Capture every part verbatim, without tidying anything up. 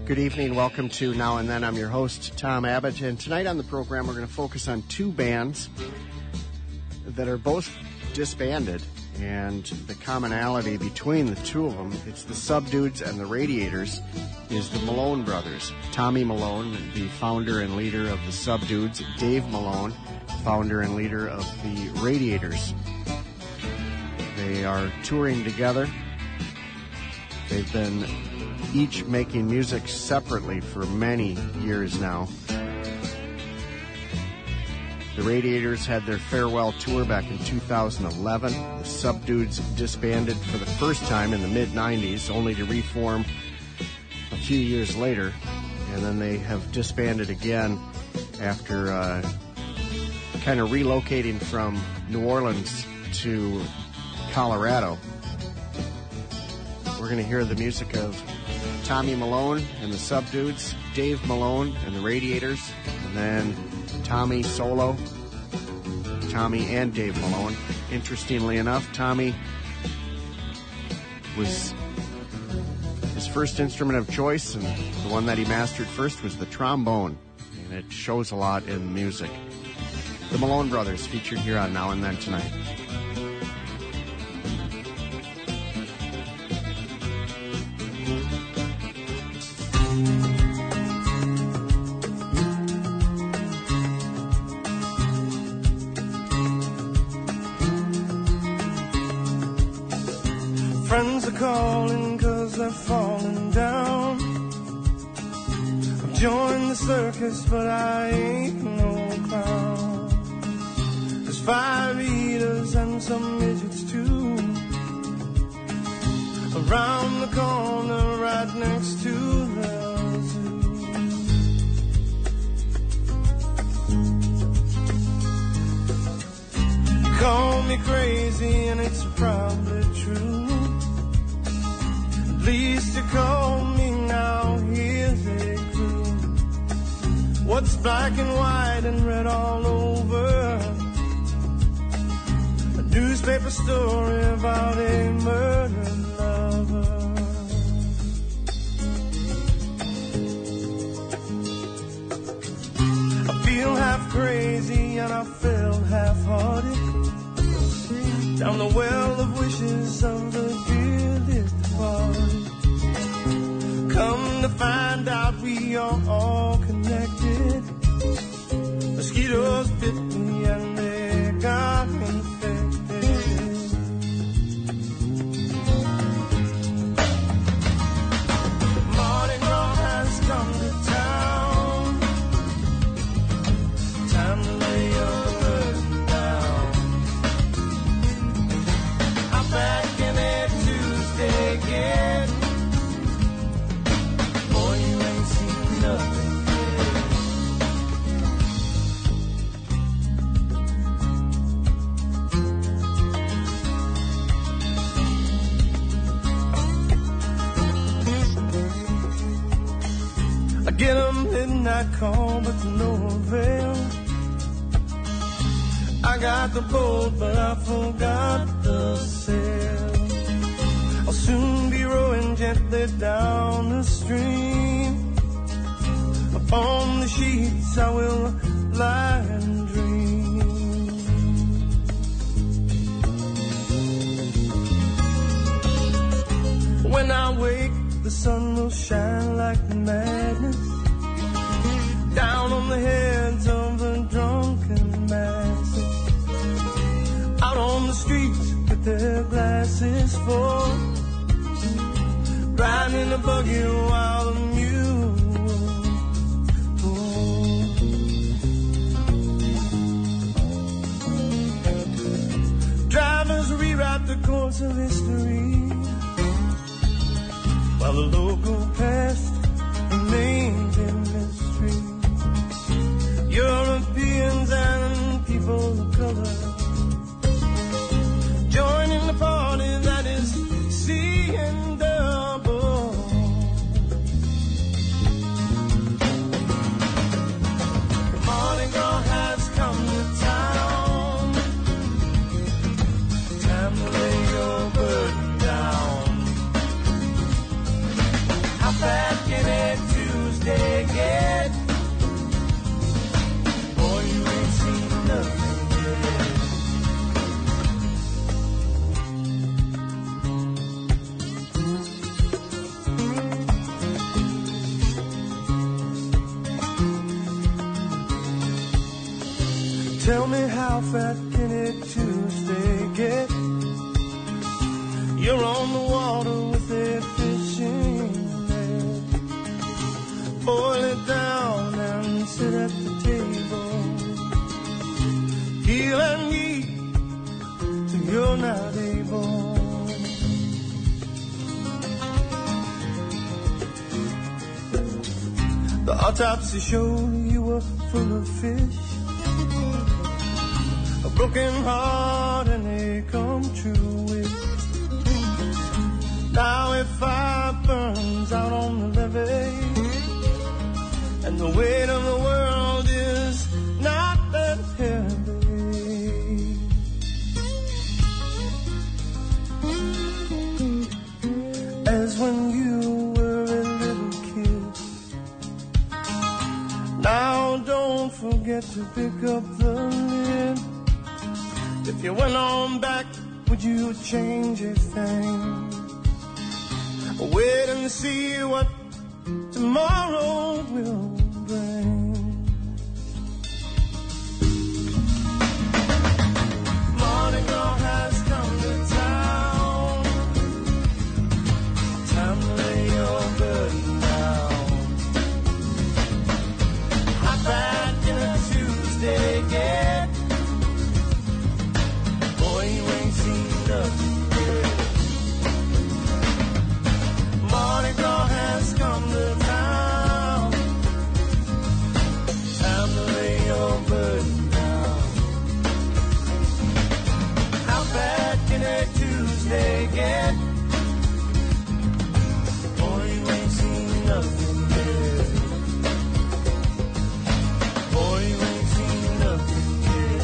Good evening. Welcome to Now and Then. I'm your host, Tom Abbott, and tonight on the program we're going to focus on two bands that are both disbanded, and the commonality between the two of them, it's the Subdudes and the Radiators, is the Malone brothers. Tommy Malone, the founder and leader of the Subdudes, Dave Malone, founder and leader of the Radiators. They are touring together. They've been each making music separately for many years now. The Radiators had their farewell tour back in two thousand eleven. The Subdudes disbanded for the first time in the mid nineties, only to reform a few years later. And then they have disbanded again after uh, kind of relocating from New Orleans to Colorado. We're going to hear the music of Tommy Malone and the Subdudes, Dave Malone and the Radiators, and then Tommy solo, Tommy and Dave Malone. Interestingly enough, Tommy was his first instrument of choice, and the one that he mastered first was the trombone, and it shows a lot in the music. The Malone brothers featured here on Now and Then tonight. Friends are calling cause they're falling down. I've joined the circus but I ain't no clown. There's five eaters and some midgets too, around the corner right next to the zoo. Call me crazy and it's probably true. At least you call me now, here they grew. What's black and white and red all over? A newspaper story about a murdered lover. I feel half crazy and I feel half-hearted down the well of wishes of the dearly departed. Come to find out we are all connected. Mosquitoes bit me and they got infected. Mardi Gras has come to town. Time to lay your burden down. I'm back in a Tuesday again. Boy, you ain't seen nothing yet. I get a midnight call, but to no avail. I got the boat, but I forgot the sail. I'll soon be rowing gently down the stream. Upon the sheets I will lie and dream. When I wake, the sun will shine like madness down on the heads of the drunken masses. Out on the streets with their glasses full, riding in a buggy while the mule pulls. Drivers rewrite the course of history, while the local past remains in mystery. Europeans and people of color joining the party that is seeing double. Mardi Gras has come to town. Time to lay your burden down. How bad Tell me how fat can it Tuesday get? You're on the water with a fishing net. Boil it down and sit at the table. Heel and eat till you're not able. The autopsy showed you were full of fish. A broken heart and a come true wish. Now if fire burns out on the levee, and the weight of the world is not that heavy, as when you were a little kid. Now don't forget to pick up the lid. If you went on back, would you change a thing? Wait and see what tomorrow will bring. Mardi Gras has come to town. Time to lay your burden down. How bad can a Tuesday get? Boy, you ain't seen nothing yet. Mardi Gras has come to town. Time to lay your burden down. How bad can a Tuesday get? Boy, you ain't seen nothing yet. Boy, you ain't seen nothing yet.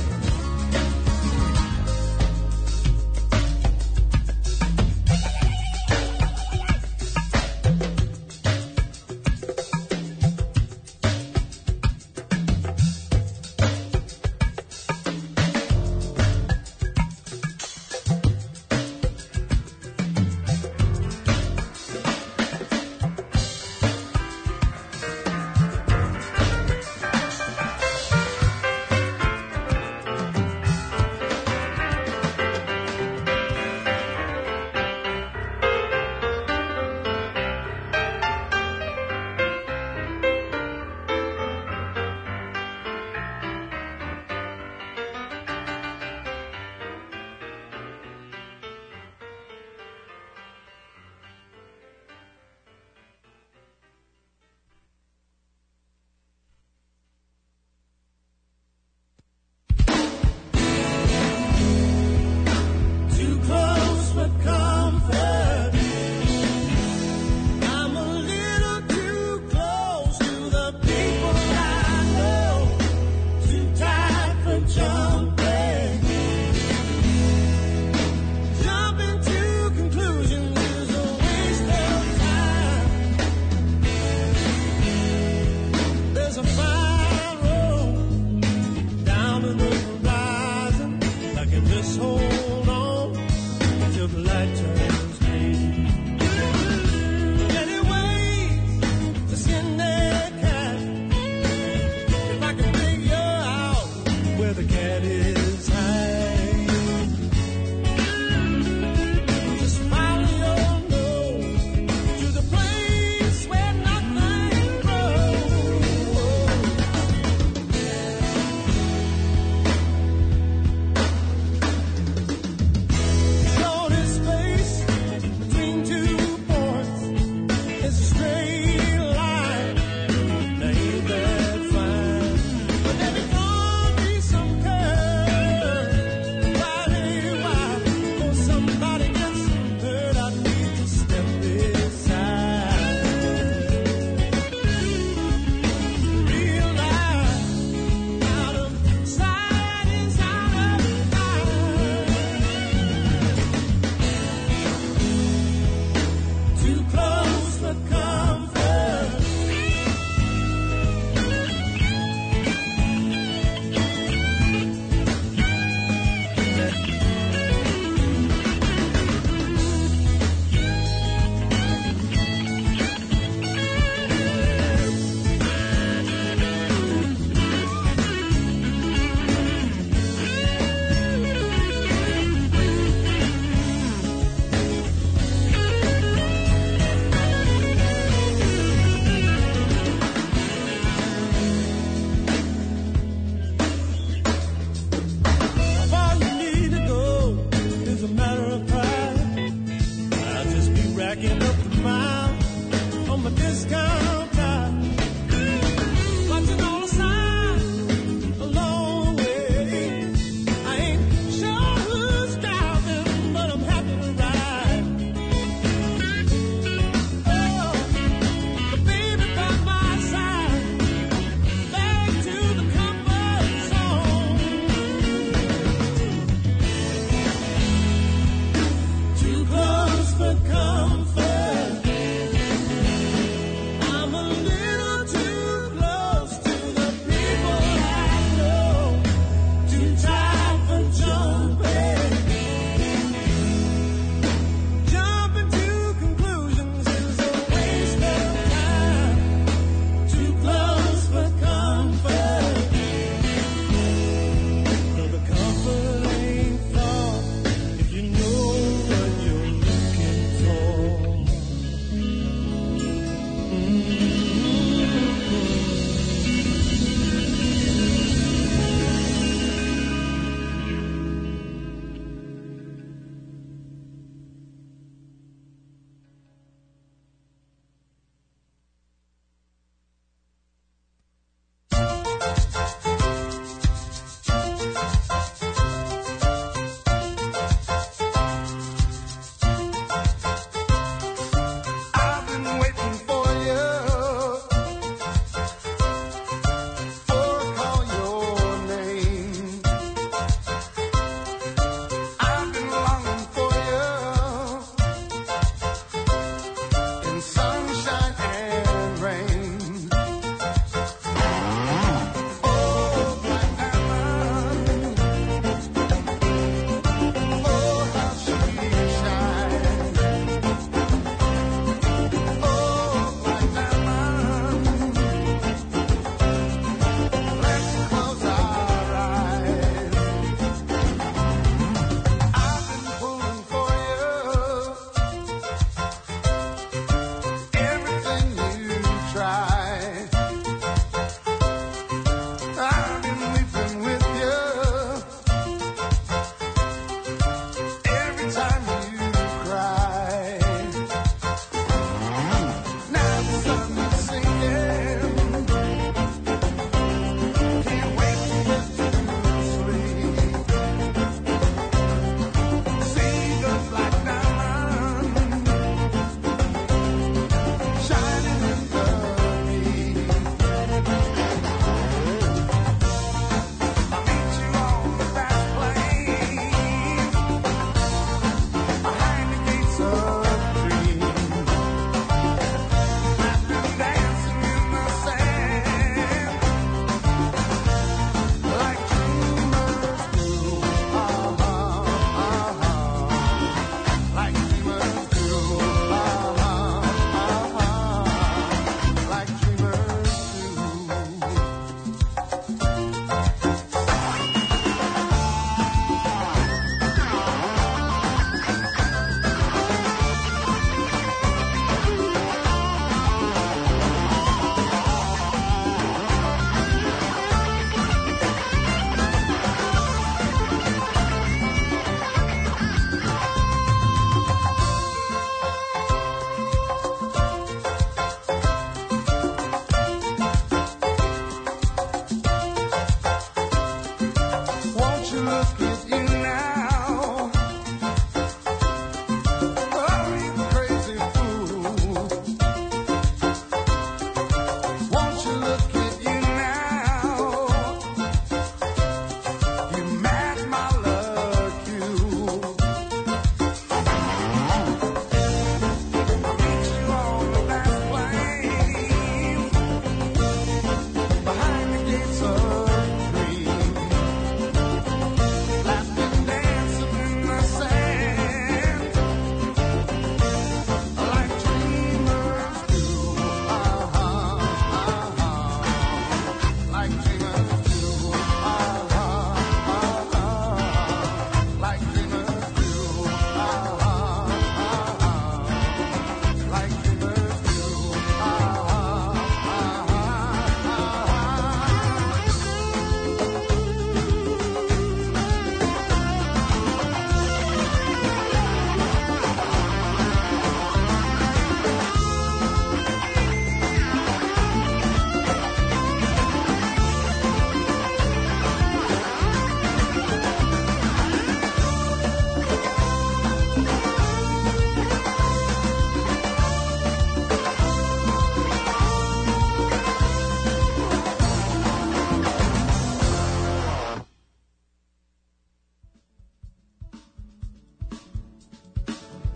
There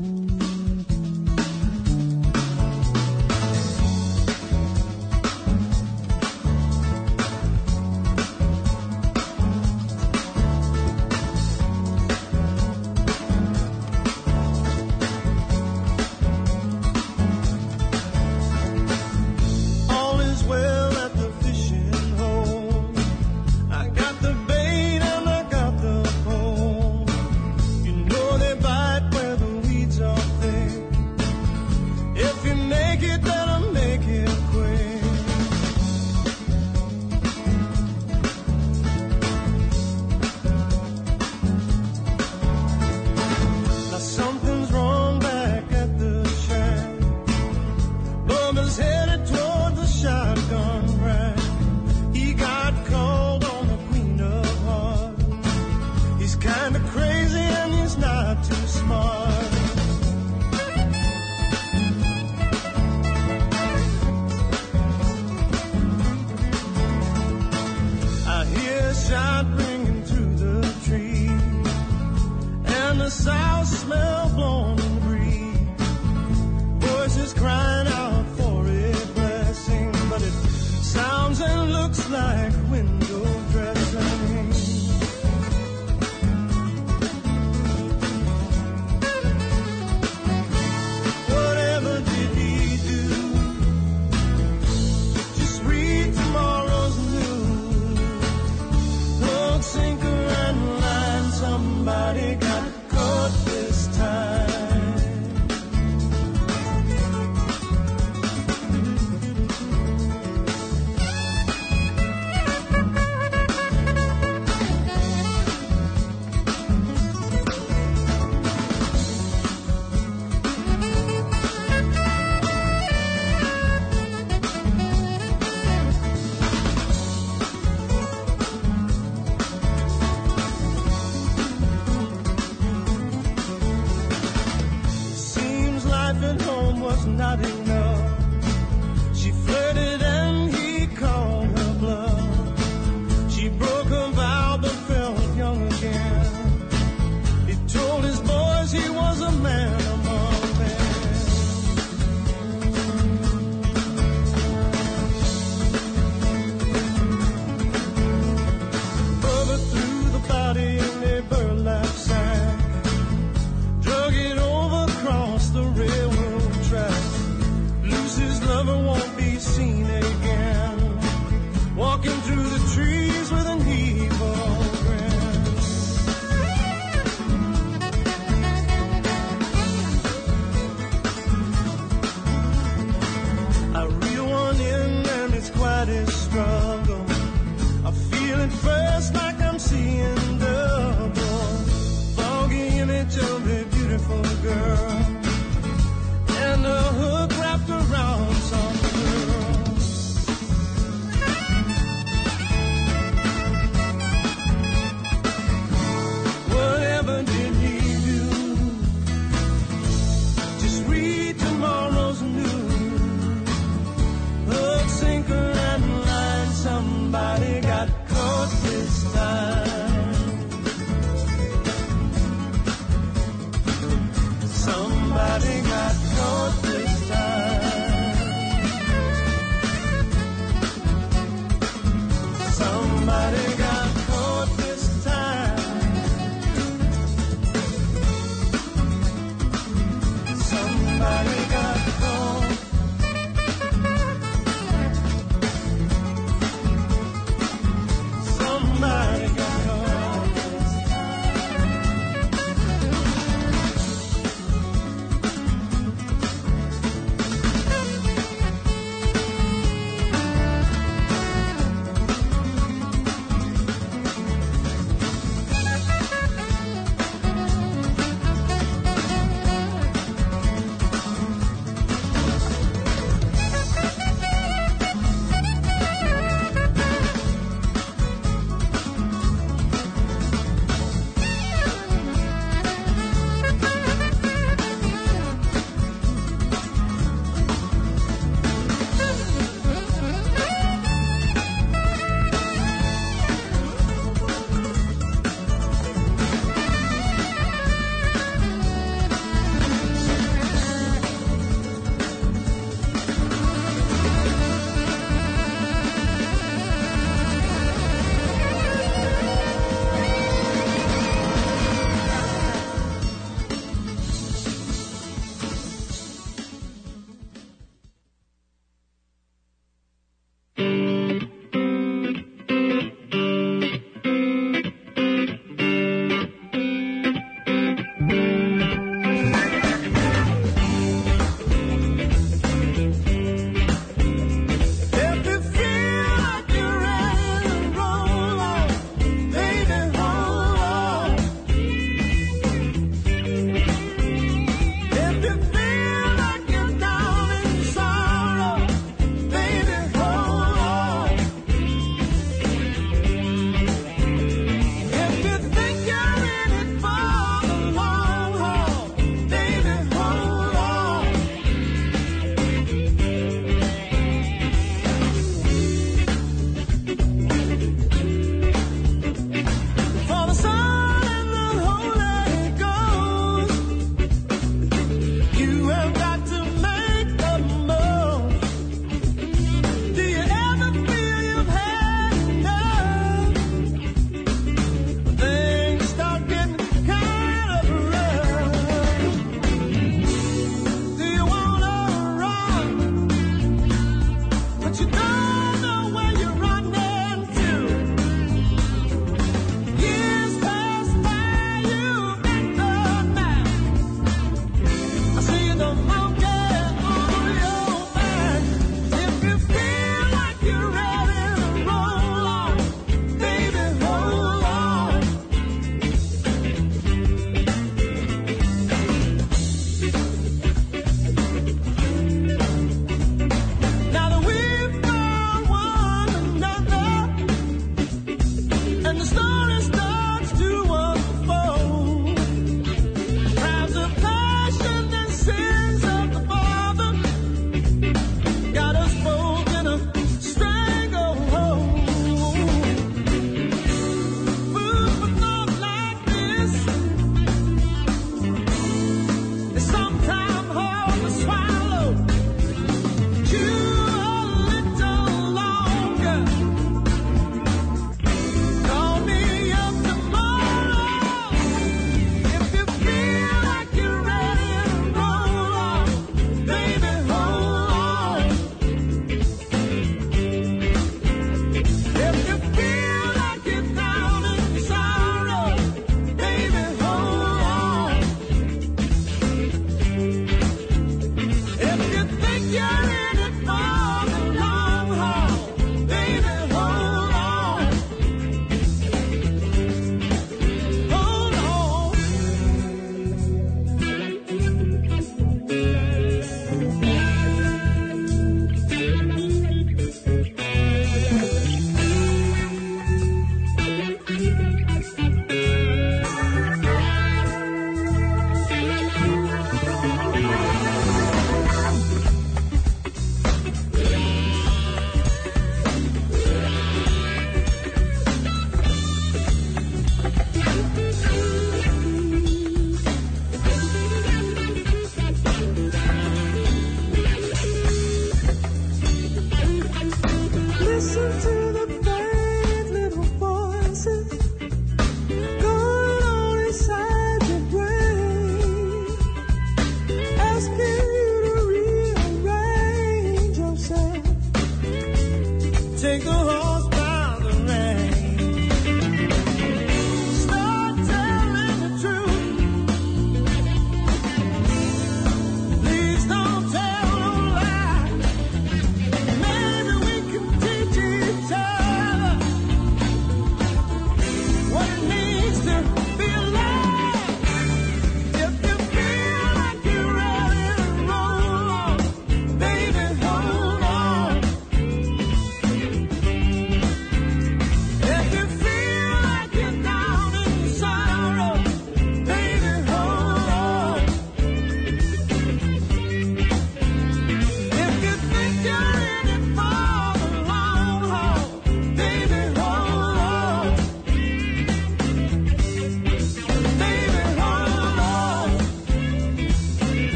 Like window dressing.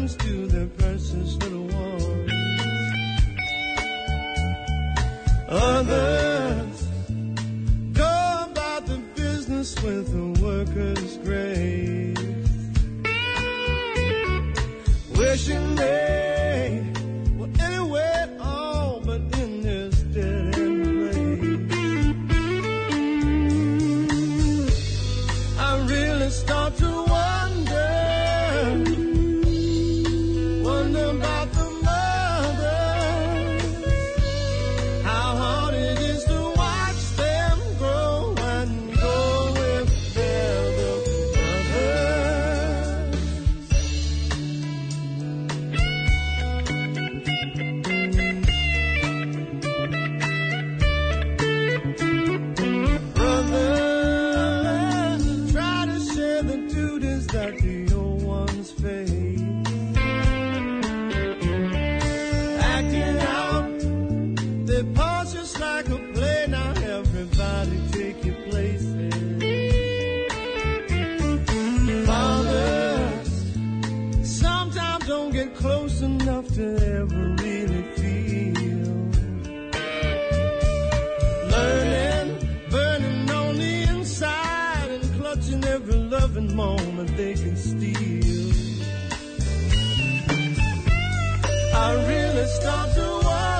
happens to their precious little ones. Others go about the business with a worker's grace, wishing they were anywhere at all but in this dead end place. I really start to wonder, wonder about the mothers, how hard it is to watch them grow and go with their little brothers. Brothers try to share the duties that the old ones face, acting out their parts just like a play. Now everybody take your places. Fathers sometimes don't get close enough to ever really feel, learning, burning on the inside and clutching every loving moment they can steal. I really start to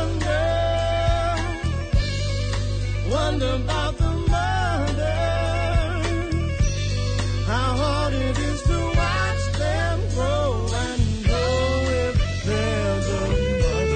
wonder, wonder about the mothers, how hard it is to watch them grow and go with their little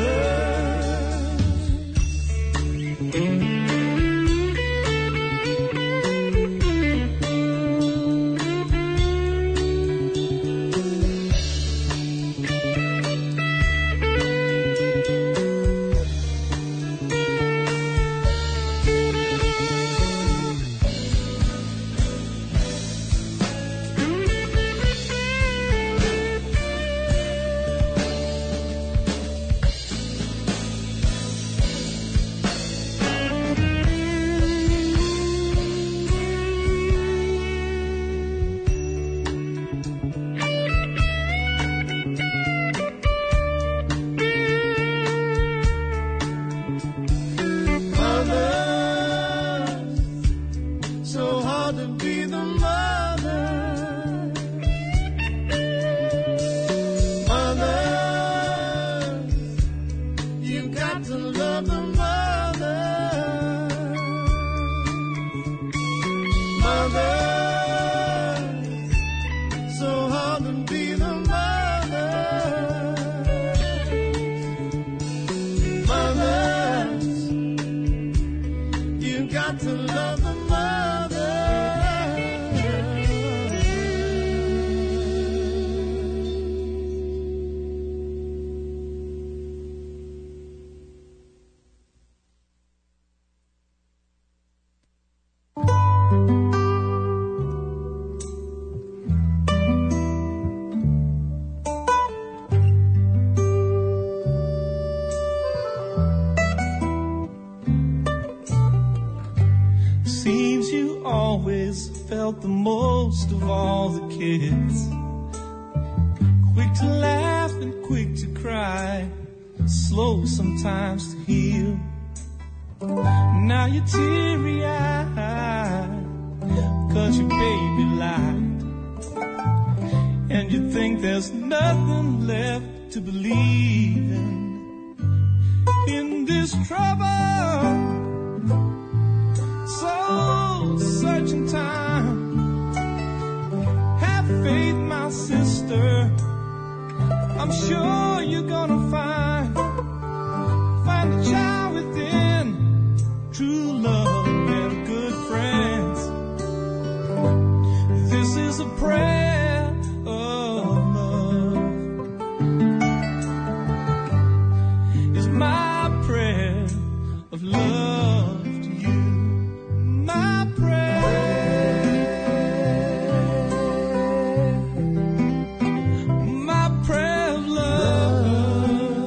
felt the most of all the kids. Quick to laugh and quick to cry, slow sometimes to heal. Now you're teary-eyed, cause your baby lied. And you think there's nothing left to believe in. In this trouble, so searching time, have faith, my sister, I'm sure you're gonna find, find a child within, true love and good friends. This is a prayer of love, it's my prayer of love to you, my prayer, my prayer of love.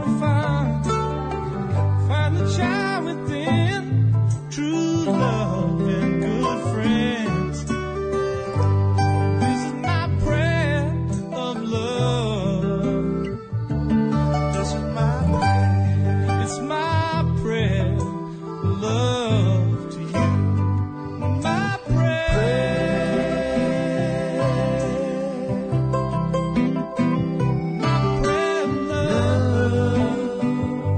to find, find the child within, true love and good friends. This is my prayer of love. This is my prayer. It's my prayer of love to you. My prayer. My prayer of love.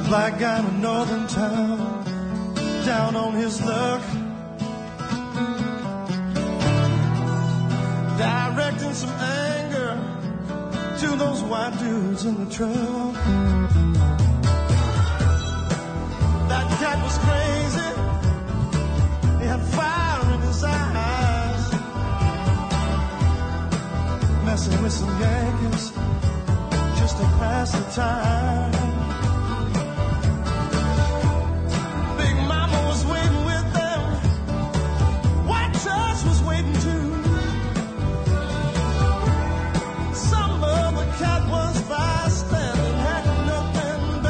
black guy in a northern town, down on his luck, directing some anger to those white dudes in the truck. That cat was crazy, he had fire in his eyes, messing with some Yankees just to pass the time. Big Mama was waiting with them, White Trash was waiting too. Some other cat was fast standing, had nothing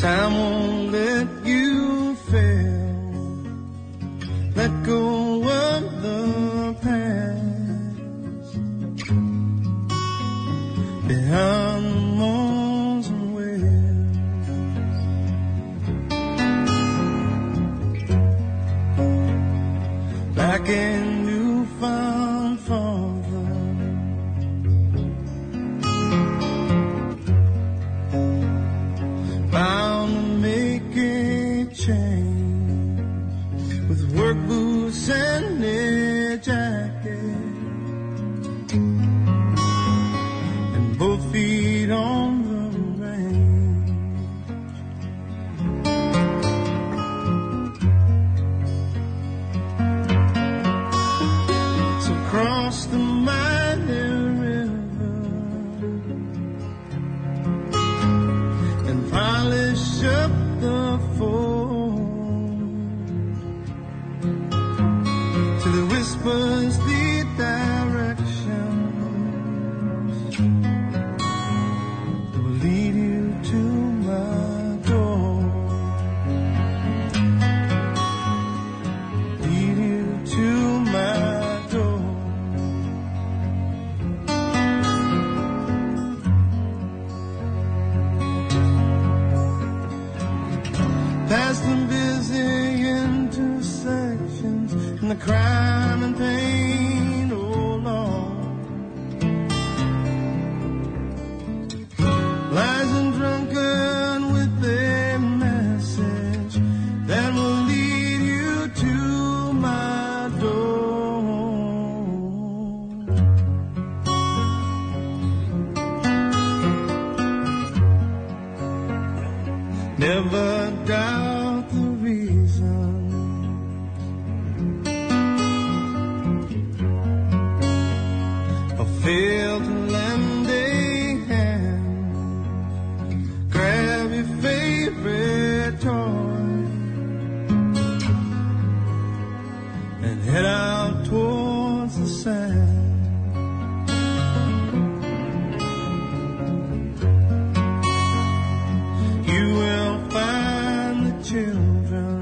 Time won't let you fail. Let go of the past. Behind the moans and wails. Back in newfound father. Bound to make a change with work boots and a jacket and both feet on the range. So cross the mighty river and polish up the foam till it whispers the directions that will lead you to my door. Lead you to my door. Past the busy intersections and the crime and pain, oh Lord. Lies and drunken with a message that will lead you to my door. Never doubt the reason. Or fail to lend a hand. Grab your favorite toy and head out towards the sand. You will find the children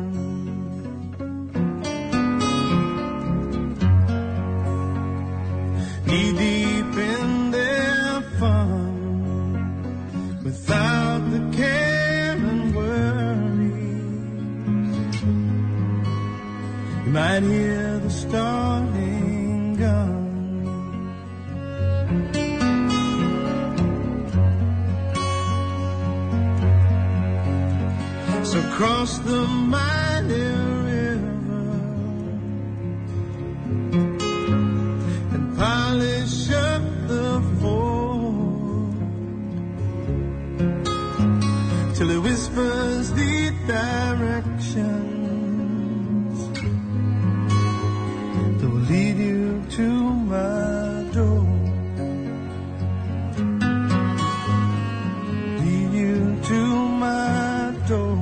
knee deep in their fun, without the care and worries. You might hear the starting gun. So cross the mighty river and polish up the ford till it whispers the directions that will lead you to my door. Lead you to my door.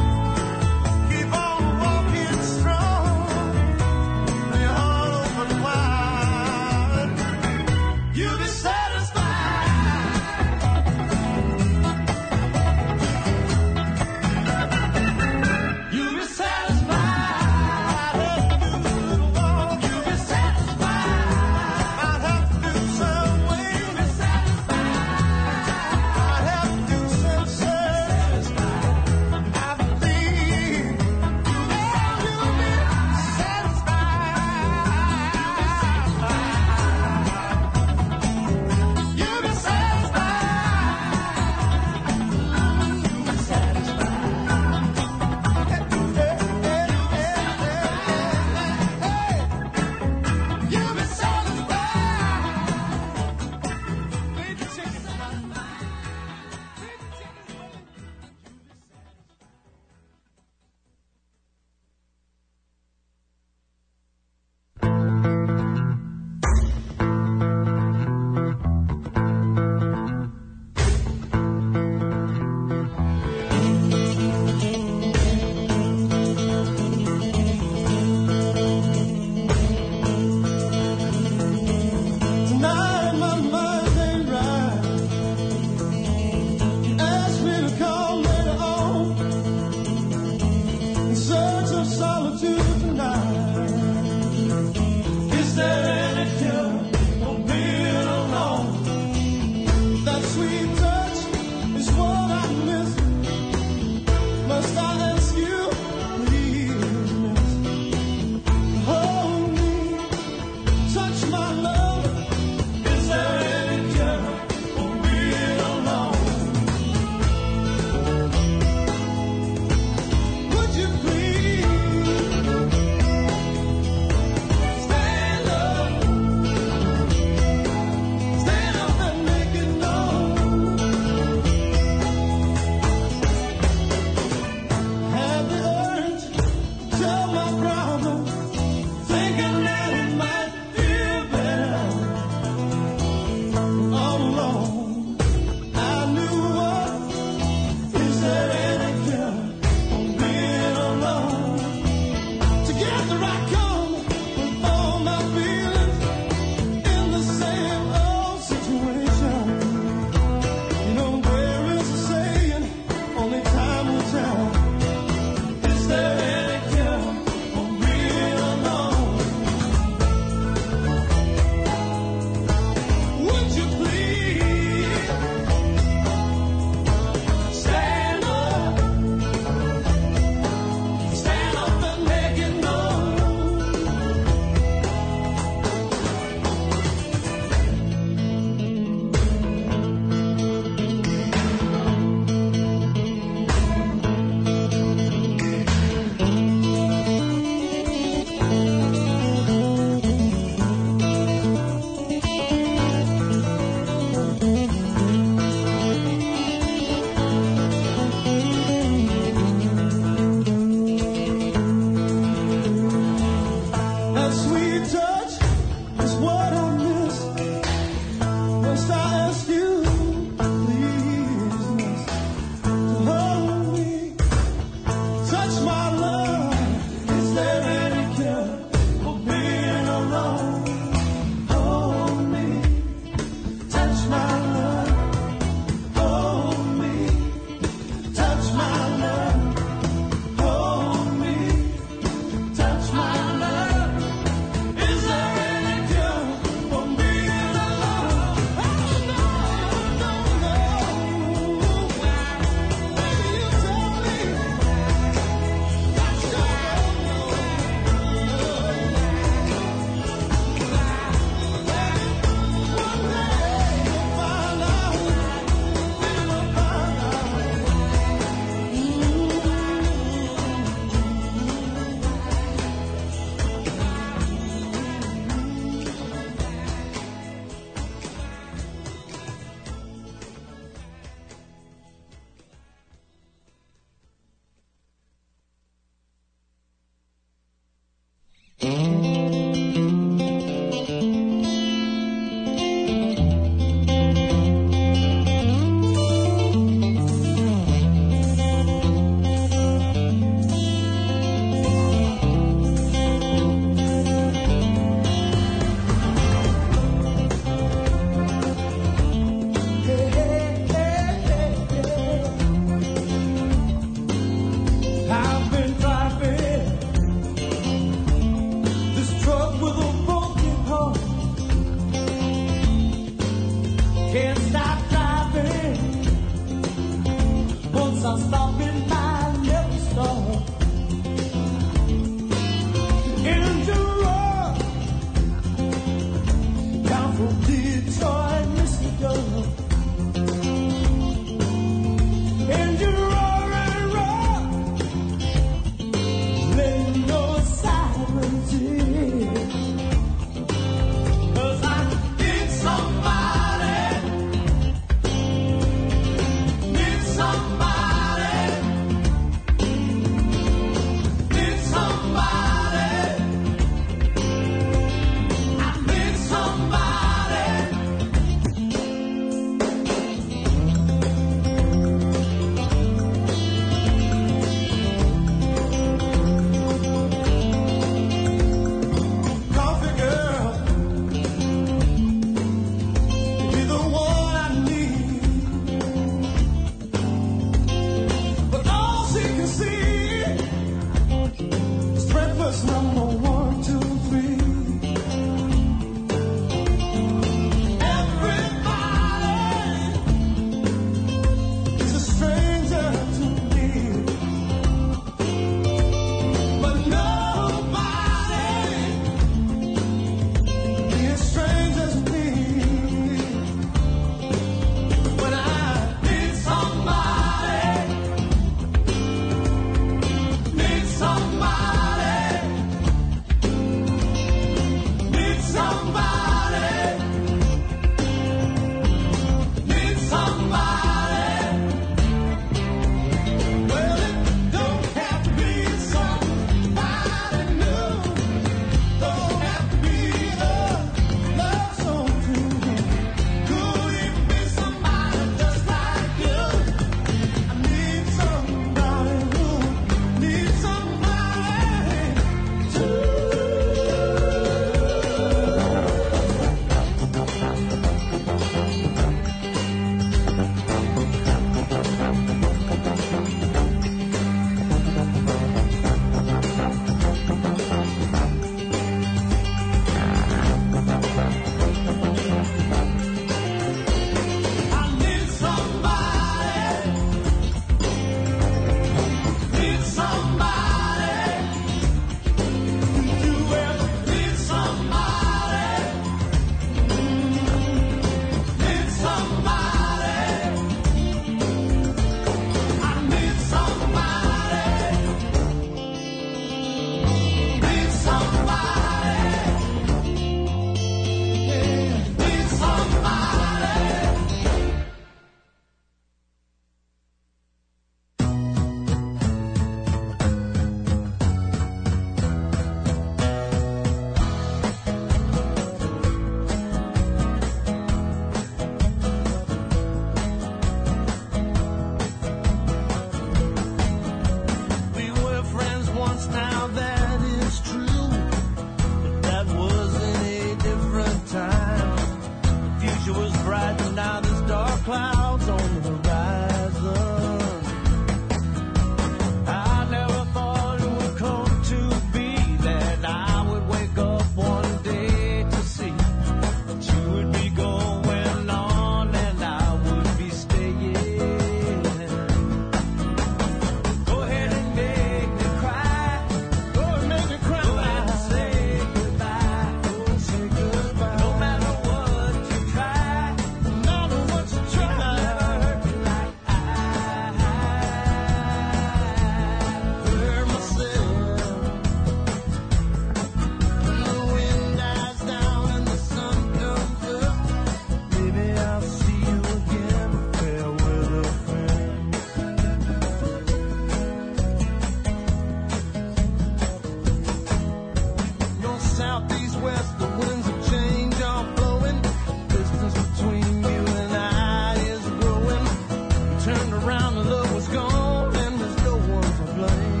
southeast, west, the winds of change are blowing. Distance between you and I is growing. Turned around, the love was gone, and there's no one to blame.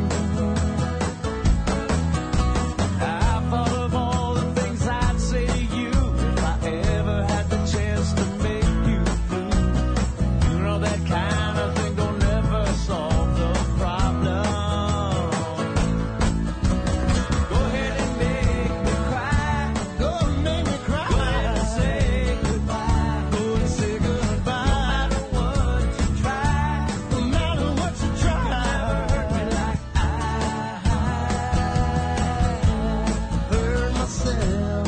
I thought of all the things I'd say to you if I ever had the chance to make you blue. You know that kind of thing don't ever solve the problem. Go ahead and make me cry. Go and make me cry. Go ahead and say goodbye. Go and say goodbye. No matter what you try. No matter what you try. You'll never hurt me like I hurt myself.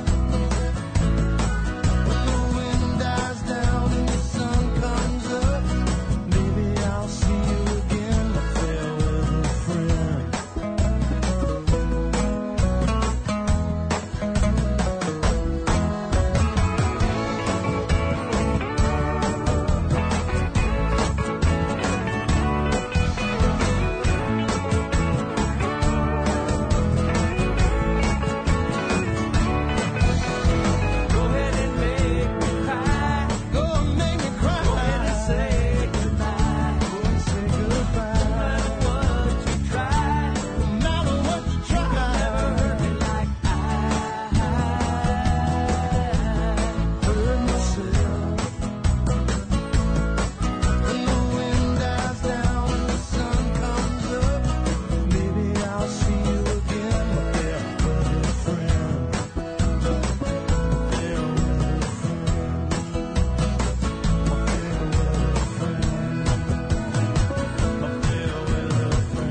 When the wind dies down and the sun comes up, maybe I'll see you again, my fair weather friend. Go ahead and make me cry. Go and make me cry. Go ahead and say goodbye. Go and say goodbye. No matter what you try. No matter what you try. You'll never hurt me like I hurt myself. When the wind dies down and the sun comes up, maybe I'll see you again, my fair weather friend. Fair weather friend. My fair weather friend. My fair weather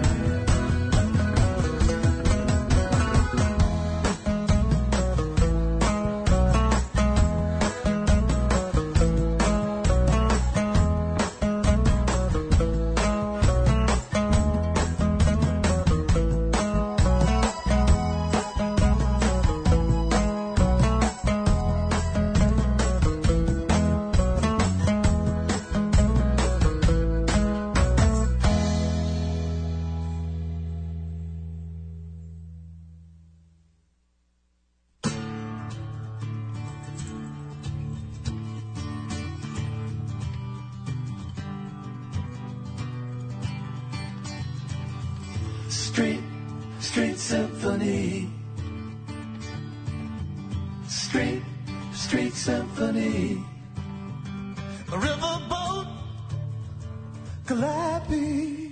Street, street symphony. Street, street symphony. A riverboat, Calliope.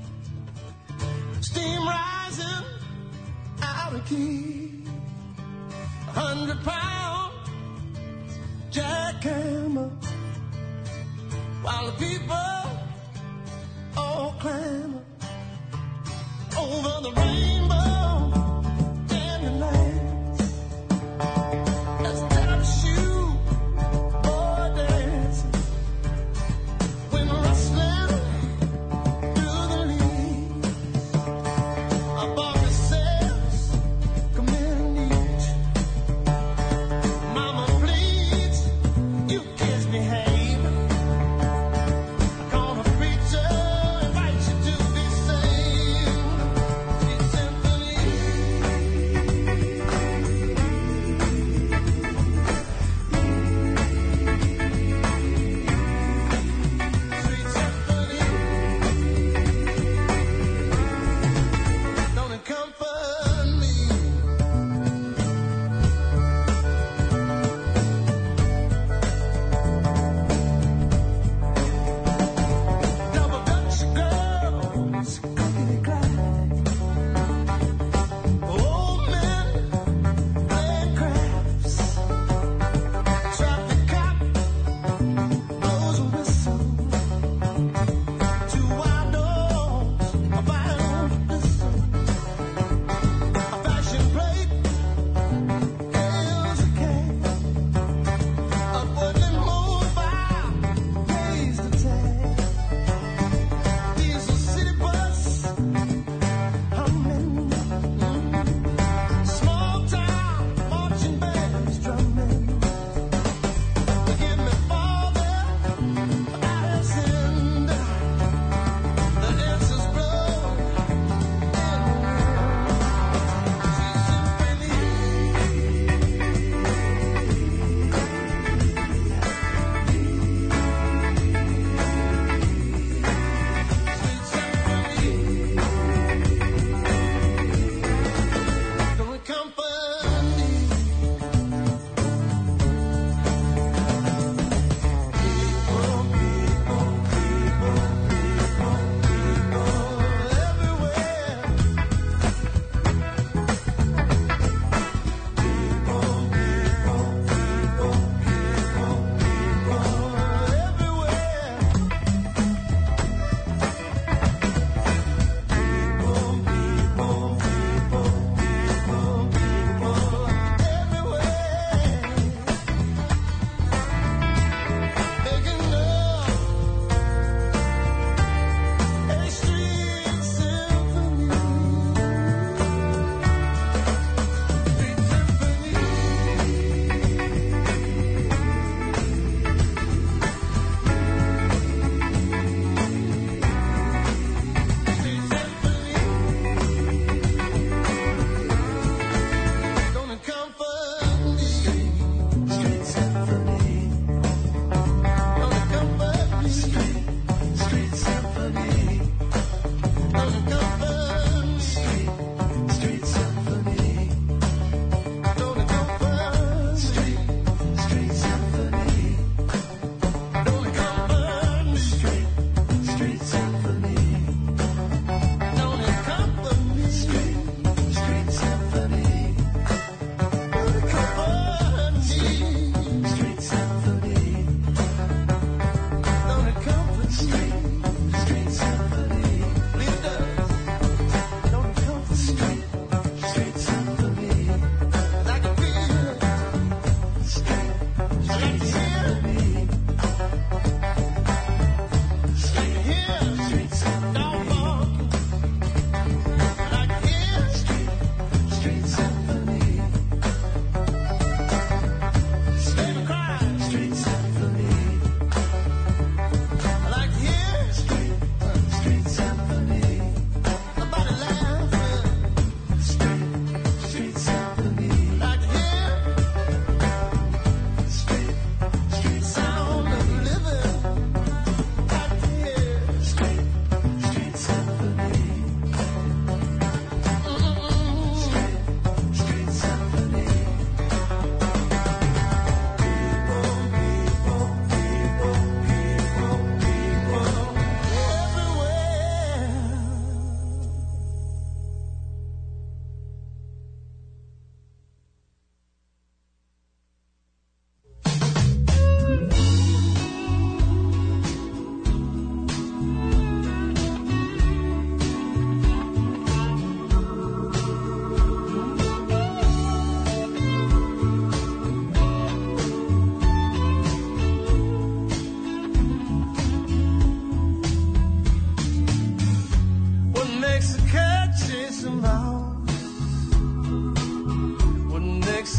Steam rising out of key. A hundred pound jackhammer. While the people all clamor over the rainbow and the lights. Let's touch you, boy, dancing. When rustling through the leaves, above yourselves, come in each. Mama pleads, you kids behave. Gonna preacher invite you to be saved. Street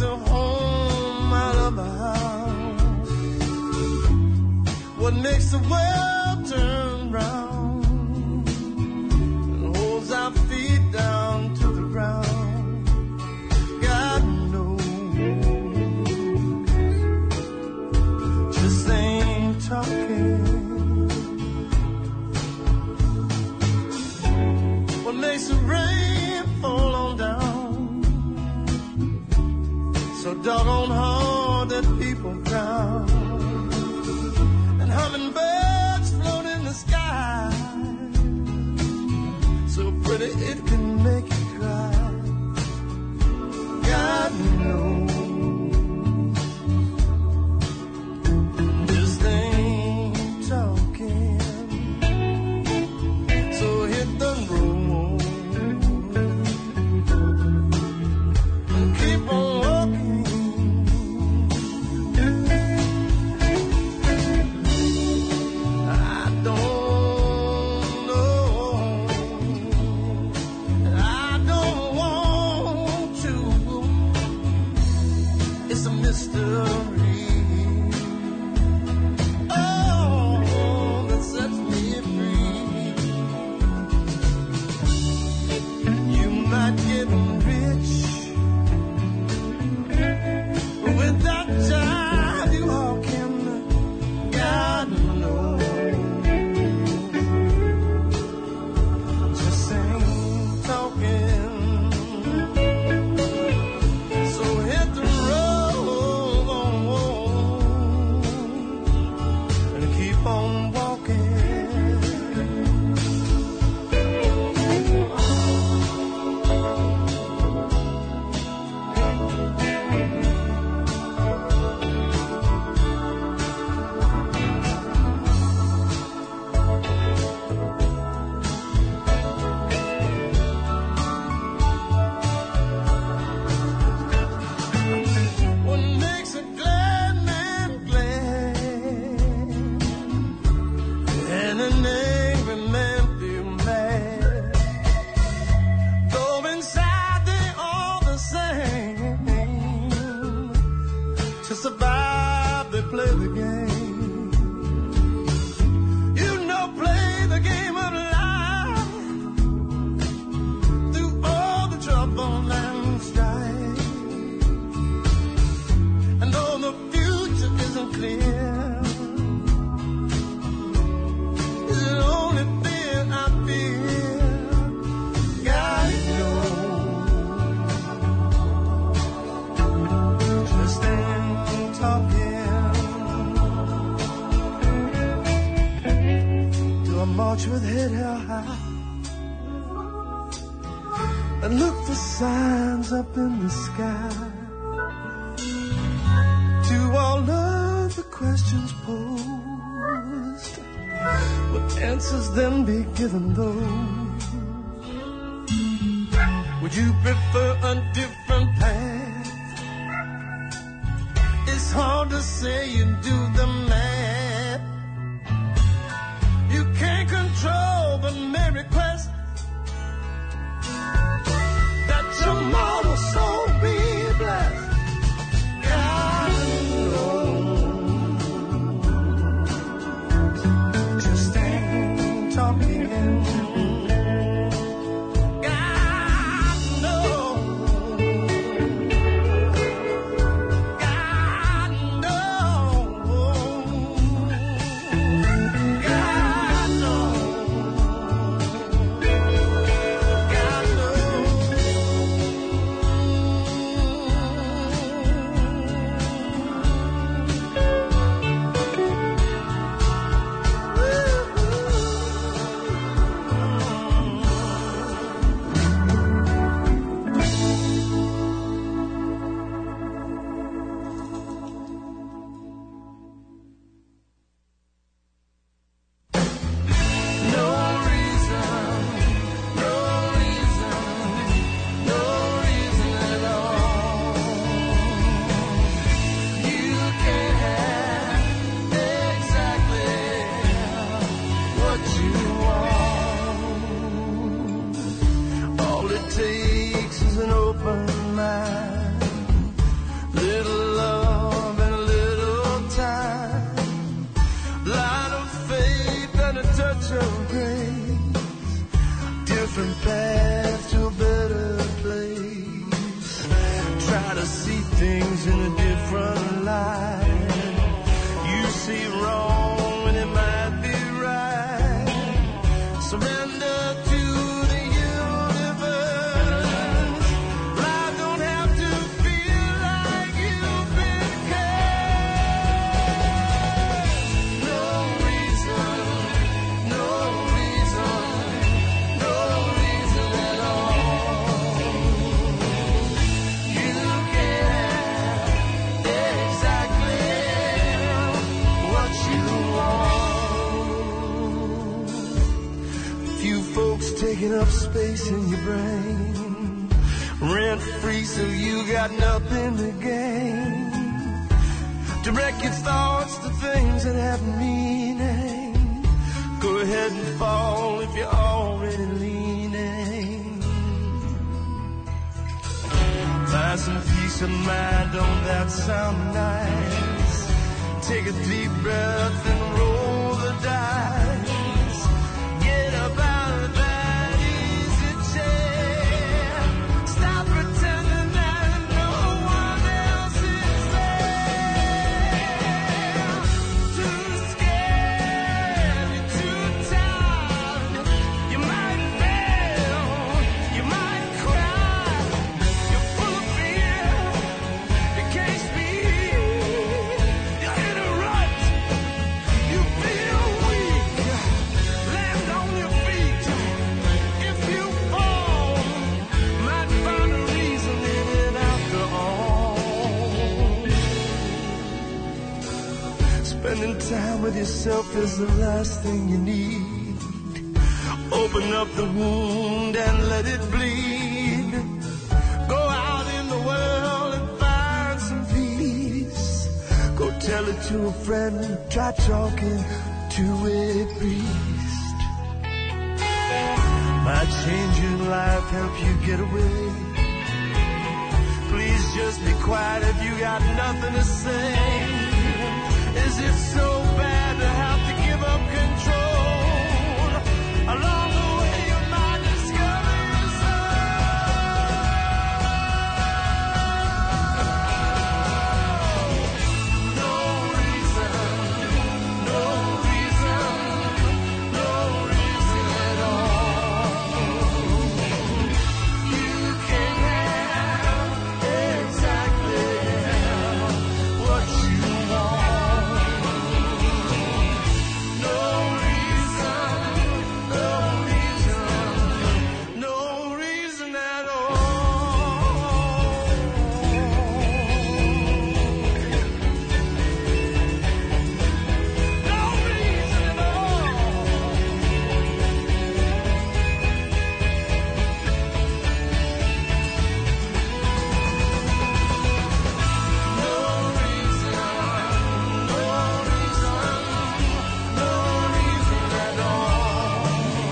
makes a home out of a house? What makes the world turn round and holds our feet down to the ground? God knows. Just ain't talking. What makes the rain fall on down so doggone hard that people drown, and hummingbirds float in the sky so pretty it can make you cry? God knows. Just ain't talking. So hit the road. With head held high and look for signs up in the sky to all of the questions posed. Would answers then be given those? Would you prefer a different path? It's hard to say, you do the math. You can't control but may request that your mortal soul be blessed. God knows. Just ain't talking. enough space in your brain. Rent free, so you got nothing to gain. Direct your thoughts to things that have meaning. Go ahead and fall if you're already leaning. Find some peace of mind, don't that sound nice? Take a deep breath and roll the dice. Get up out of that easy chair. Stop pretending that no one else is there. Too scared, you're too tired. You might fail, you might cry. You're full of fear, you can't speak. You're in a rut, you feel weak. Land on your feet. If you fall, might find a reason in it after all. Spending time with yourself is the last thing you need. Open up the wound and let it bleed. Go out in the world and find some peace. Go tell it to a friend, try talking to a priest. Might change your life, help you get away. Please just be quiet if you got nothing to say. Is it so bad to have to give up control? Along the way you might discover yourself. No reason, no reason, no reason at all. You can have exactly what you want. No reason, no reason, no reason at all. No reason at all. No reason, no reason, no reason at all.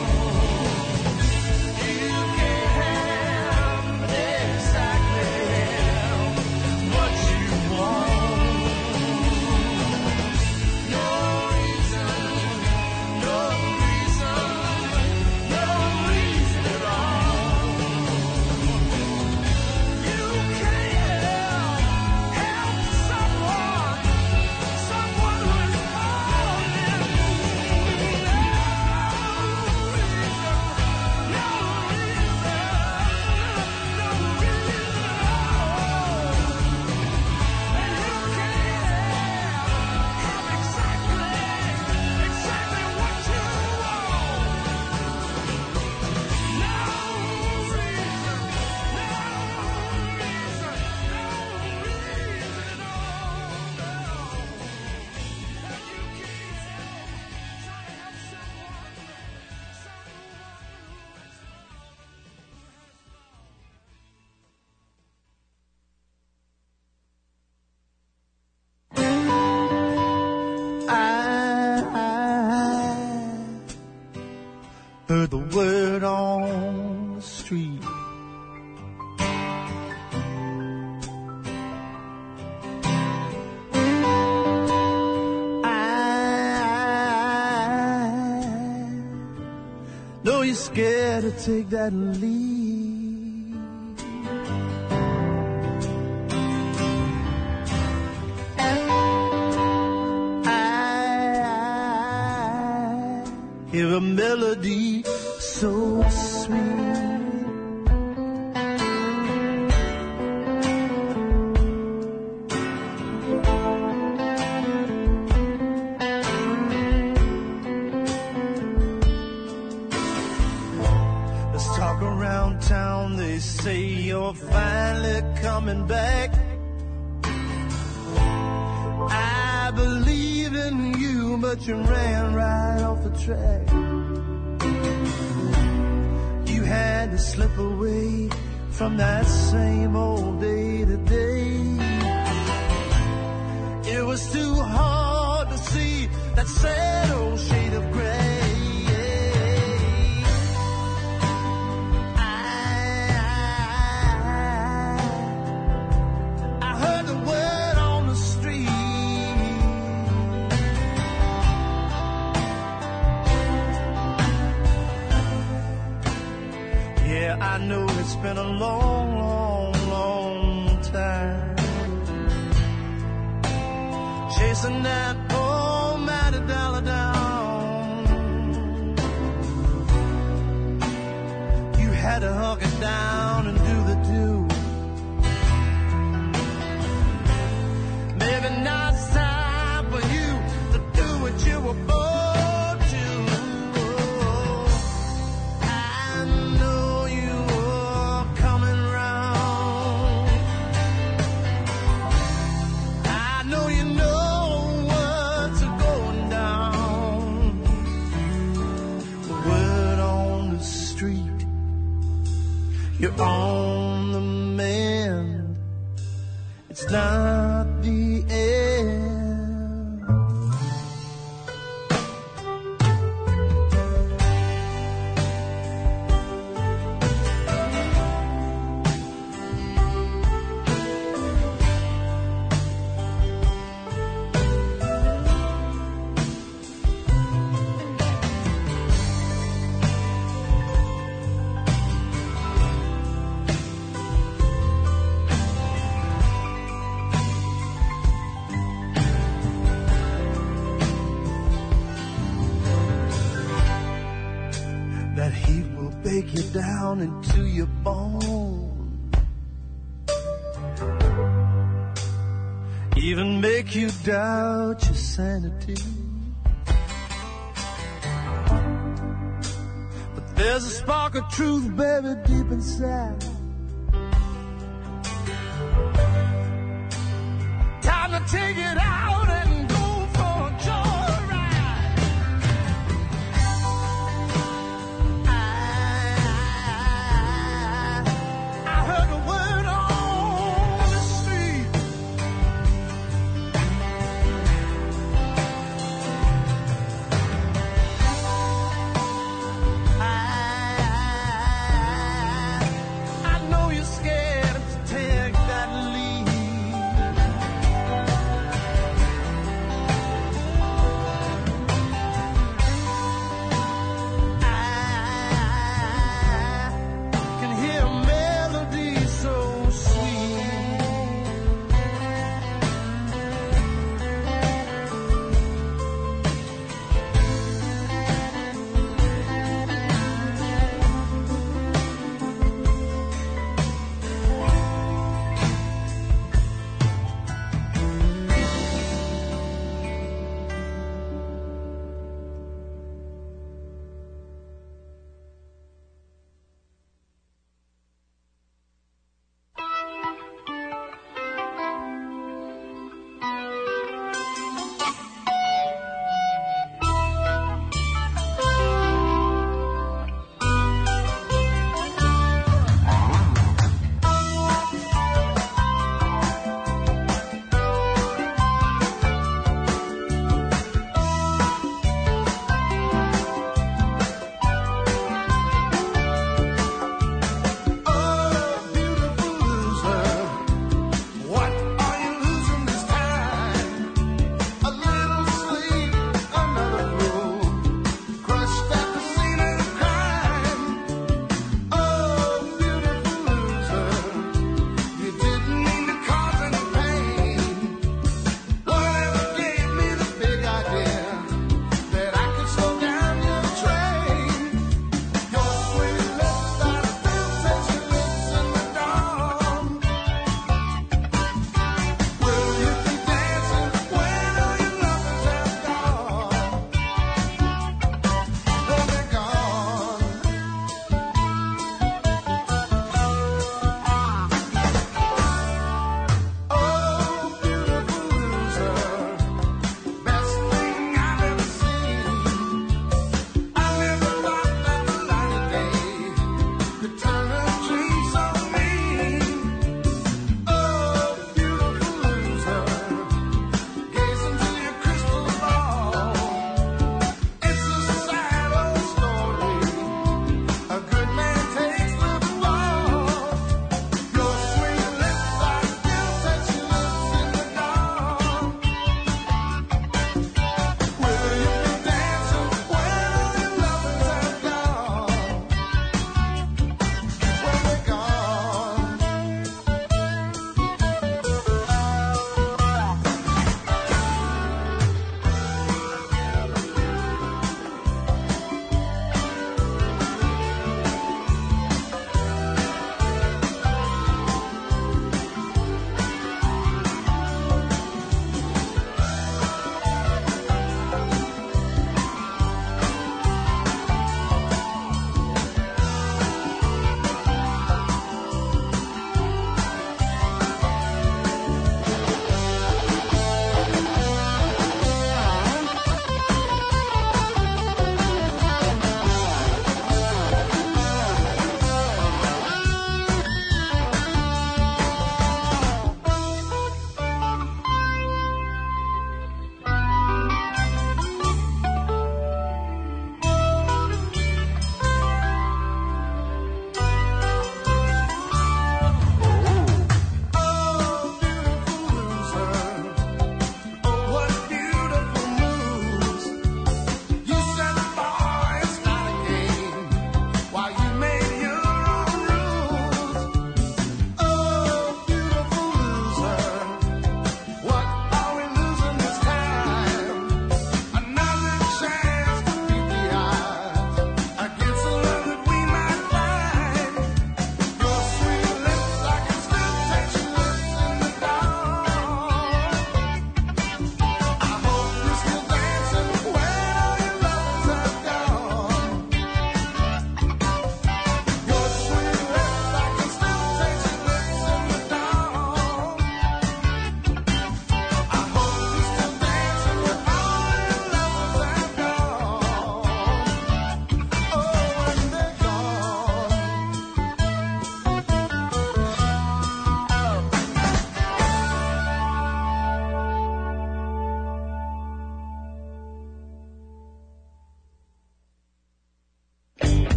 You can have exactly what you want. No reason, no reason, no reason at all. You can't help someone, someone who is falling. No reason, no reason, no reason at all. And you can't have exactly, exactly what you want. No reason, no reason, no reason at all. And you can't try to help someone, I heard the word on the street. I know you're scared to take that lead. I hear a melody so sweet. Let's talk around town, they say you're finally coming back. I believe in you, but you ran right off the track. You had to slip away from that same old day to day. It was too hard to see that sad old shade of gray. I know it's been a long, long, long time chasing that poor matty dollar down. You had to hug it down and do the do. Maybe now it's time for you to do what you were born. You're on the mend. It's not the end. Bake you down into your bone, even make you doubt your sanity. But there's a spark of truth buried deep inside. Time to take it out and go for a joyride. I heard the word on the street. I, I know you're scared to take that lead.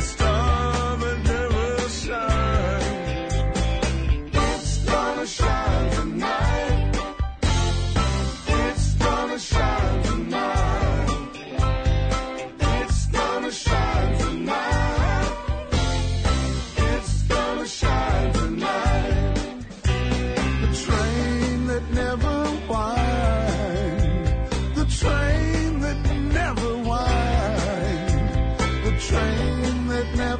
star that never shines. It's gonna shine tonight. It's gonna shine tonight. It's gonna shine tonight. It's gonna shine tonight. The train that never winds. The train that never winds. The train that never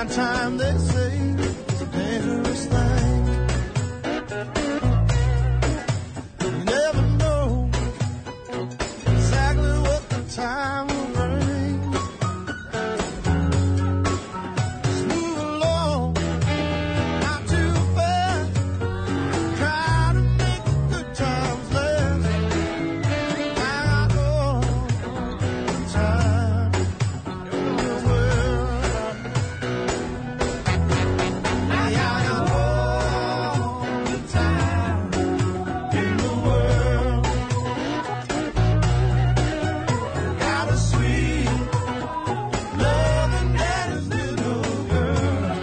High time, they say, it's a dangerous thing. You never know exactly what the time will bring. Just move along, not too fast. Try to make the good times last. I got all the time in the world. I got all the time in the world. Got a sweet loving daddy's little girl.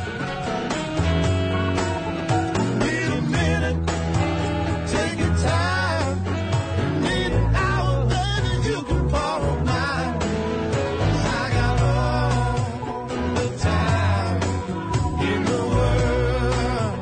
Need a minute, take your time. Need an hour, baby, you can borrow mine. 'Cause I got all the time in the world.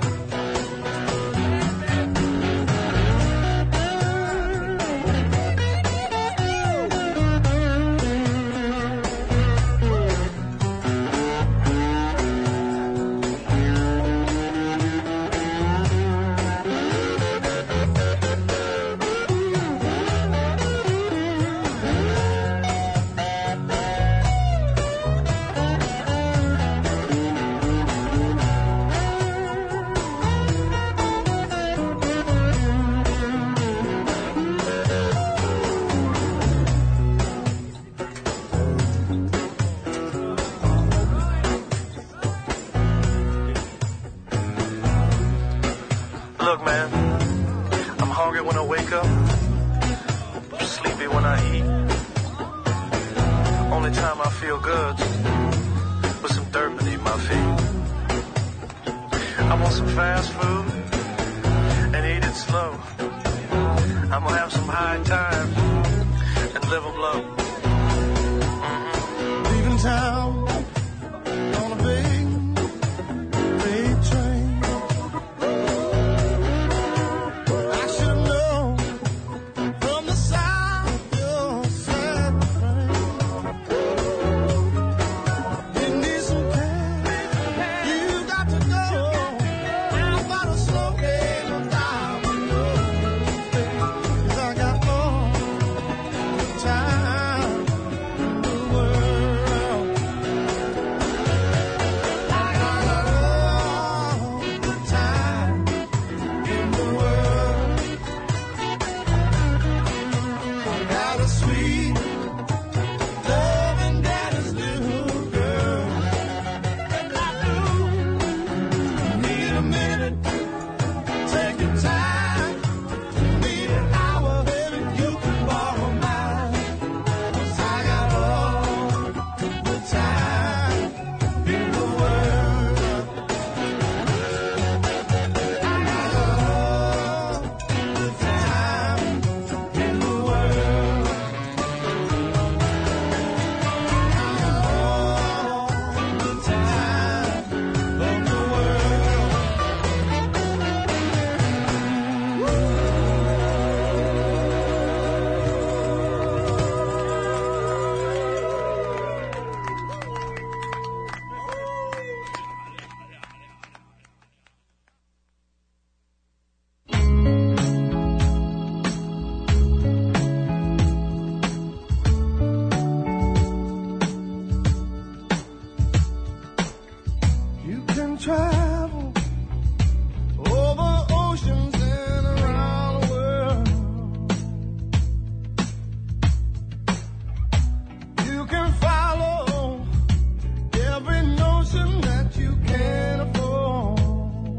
Look, man, I'm hungry when I wake up, I'm sleepy when I eat. Only time I feel good with some dirt beneath my feet. I want some fast food and eat it slow. I'm gonna have some high times and live them low. Leaving town on a big freight train. I should know from the sound of your sad refrain. You need some cash, you got to go. I've got a slow game of time with you. 'Cause I got all the time in the world. I got all the time in the world. Got a sweet loving daddy's little girl. And I do need a minute, take your time. Need an hour, baby, you can borrow mine. 'Cause I got all the time in the world. I got all the time in the world. I got all the time of the You can travel over oceans and around the world. You can follow every notion that you can afford.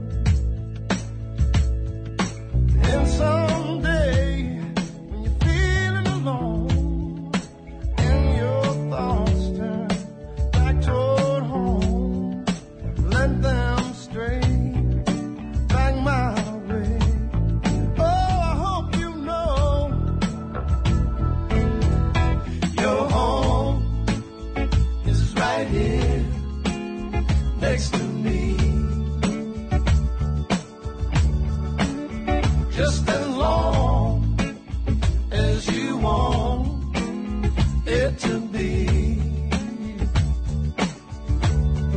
And someday, when you're feeling alone and your thoughts turn back toward home, let them stray back my way. Oh, I hope you know your home is right here next to me. Just as long as you want it to be.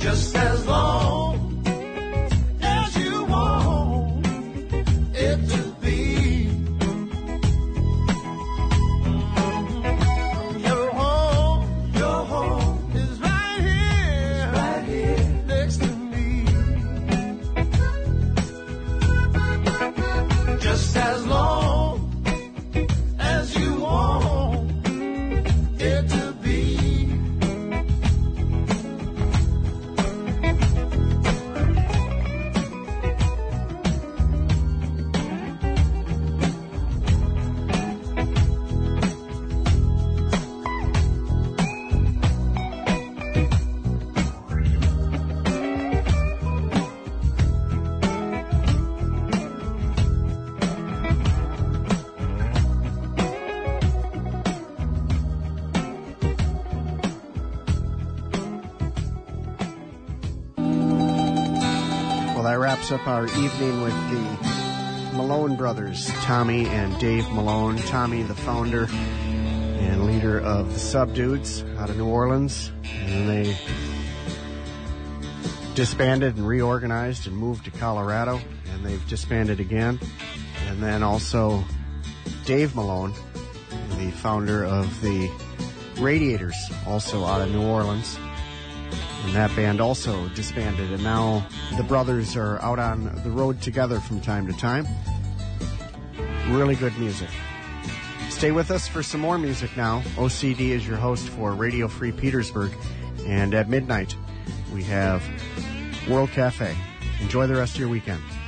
just as long as you want it to be. Your home, your home is right here, right here next to me. Just as long as you want it to be. That wraps up our evening with the Malone brothers, Tommy and Dave Malone. Tommy, the founder and leader of the Subdudes out of New Orleans. And they disbanded and reorganized and moved to Colorado. And they've disbanded again. And then also Dave Malone, the founder of the Radiators, also out of New Orleans. And that band also disbanded, and now the brothers are out on the road together from time to time. Really good music. Stay with us for some more music now. O C D is your host for Radio Free Petersburg, and at midnight we have World Cafe. Enjoy the rest of your weekend.